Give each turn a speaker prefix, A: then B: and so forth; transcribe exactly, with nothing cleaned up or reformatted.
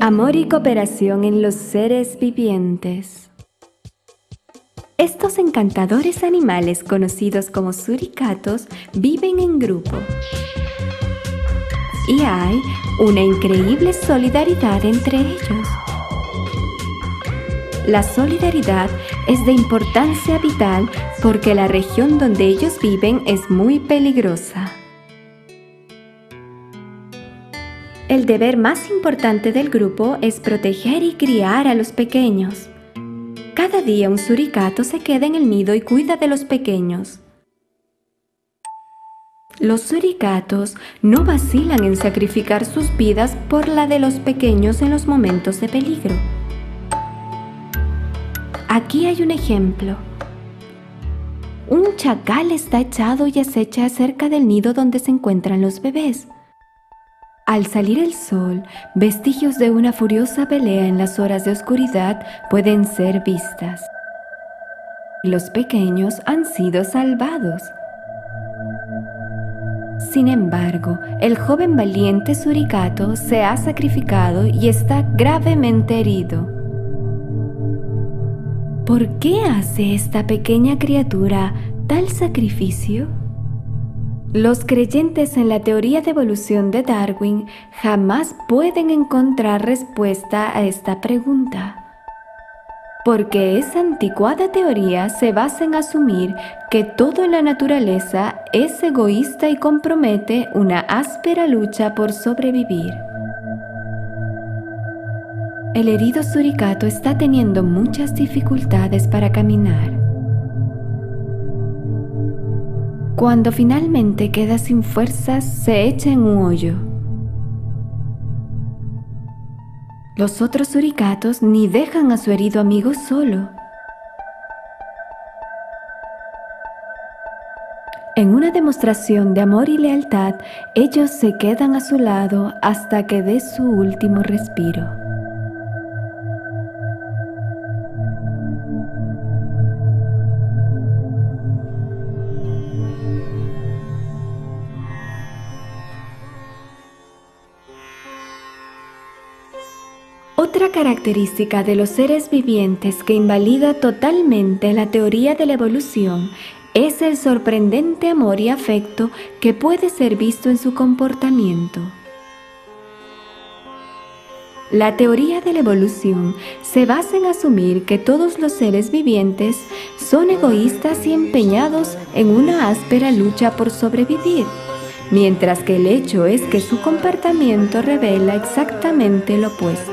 A: Amor y cooperación en los seres vivientes. Estos encantadores animales, conocidos como suricatos, viven en grupo. Y hay una increíble solidaridad entre ellos. La solidaridad es de importancia vital porque la región donde ellos viven es muy peligrosa. El deber más importante del grupo es proteger y criar a los pequeños. Cada día un suricato se queda en el nido y cuida de los pequeños. Los suricatos no vacilan en sacrificar sus vidas por la de los pequeños en los momentos de peligro. Aquí hay un ejemplo. Un chacal está echado y acecha cerca del nido donde se encuentran los bebés. Al salir el sol, vestigios de una furiosa pelea en las horas de oscuridad pueden ser vistas. Los pequeños han sido salvados. Sin embargo, el joven valiente suricato se ha sacrificado y está gravemente herido. ¿Por qué hace esta pequeña criatura tal sacrificio? Los creyentes en la teoría de evolución de Darwin jamás pueden encontrar respuesta a esta pregunta, porque esa anticuada teoría se basa en asumir que todo en la naturaleza es egoísta y compromete una áspera lucha por sobrevivir. El herido suricato está teniendo muchas dificultades para caminar. Cuando finalmente queda sin fuerzas, se echa en un hoyo. Los otros suricatos ni dejan a su herido amigo solo. En una demostración de amor y lealtad, ellos se quedan a su lado hasta que dé su último respiro. Otra característica de los seres vivientes que invalida totalmente la teoría de la evolución es el sorprendente amor y afecto que puede ser visto en su comportamiento. La teoría de la evolución se basa en asumir que todos los seres vivientes son egoístas y empeñados en una áspera lucha por sobrevivir, mientras que el hecho es que su comportamiento revela exactamente lo opuesto.